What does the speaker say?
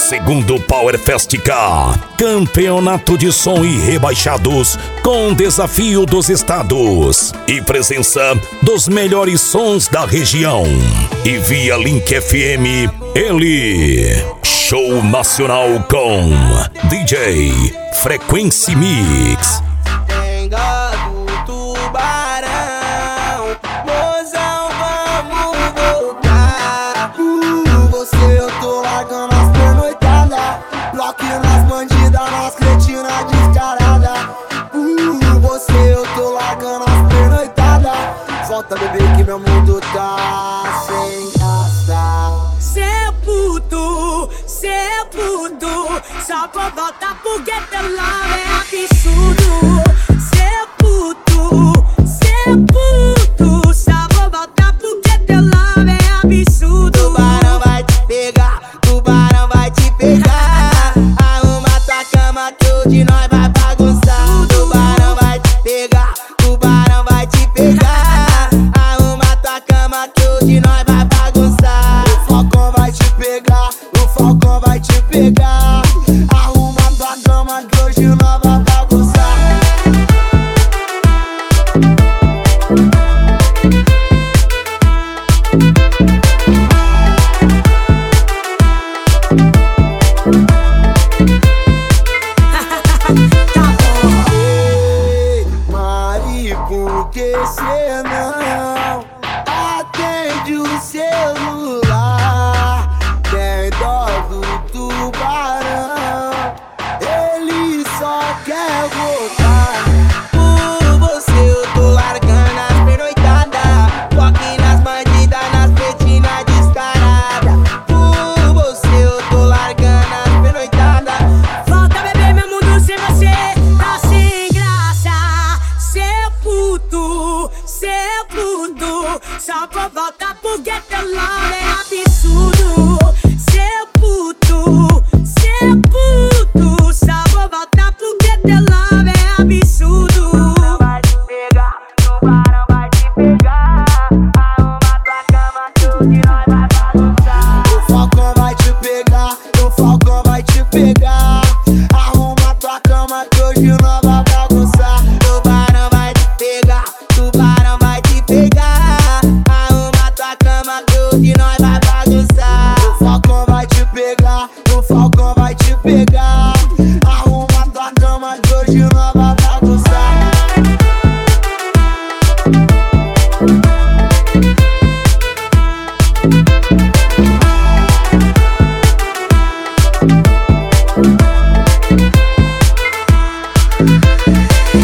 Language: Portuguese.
12º Power Fest K, campeonato de som e rebaixados com desafio dos estados e presença dos melhores sons da região. E via Link FM, ele, show nacional com DJ Frequency Mix. Volta, bebê, que meu mundo tá sem graça. Cê puto, só vou voltar porque teu love é absurdo. Cê puto, só vou voltar porque teu love é absurdo. Tubarão vai te pegar, tubarão vai te pegar. Arruma tua cama que o de nós vai bagunçar. Tubarão vai te pegar, tubarão vai te pegar. Que nós vai bagunçar. O Falcão vai te pegar, o Falcão vai te pegar. Arruma tua cama que hoje nós vai bagunçar. Tá bom. Ei, Mari, por que cê não atende o celular? Tem dó do tubarão, ele só quer voltar. Por você eu tô largando as pernoitadas, toque nas bandidas, nas petinas descaradas. Por você eu tô largando as pernoitadas. Volta, bebê, meu mundo sem você tá sem graça. Cê puto, só vou voltar porque teu love é absurdo.